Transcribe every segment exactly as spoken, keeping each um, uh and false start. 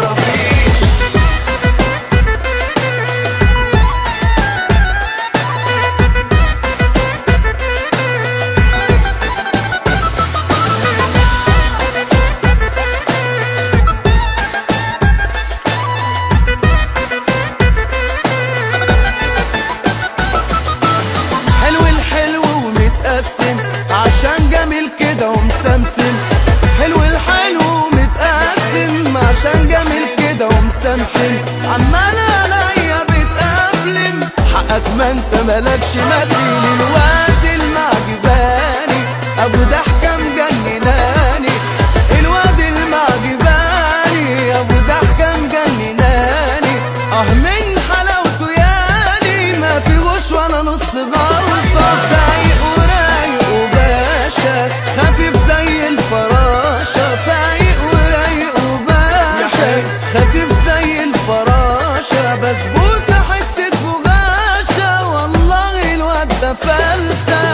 طرافيش. عشان جميل كده ومسمسم، حلو الحلو متقسم عشان جميل كده ومسمسم. عمال عليا بتقفلم حقك ما انت ملكش مثيل. الواد المعجباني ابو ضحكه مجنناني، الواد المعجباني ابو ضحكه مجنناني. اه من حلاوته ياني ما فيهوش ولا نص غلطه. فايق ورايق وباشا خفيف زي الفراشة، فايق ورايق وباشا خفيف زي الفراشة. بسبوسة حتة بغاشة والله الواد ده فلتة.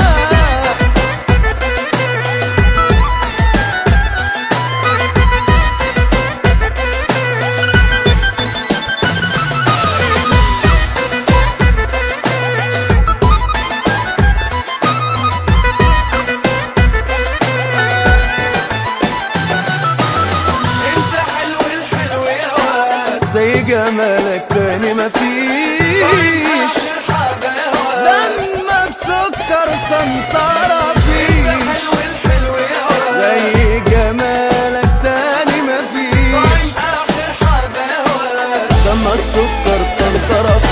زي جمالك تاني مفيش، دمك سكر سنطرة فيش. زي جمالك تاني مفيش، دمك سكر سنطرة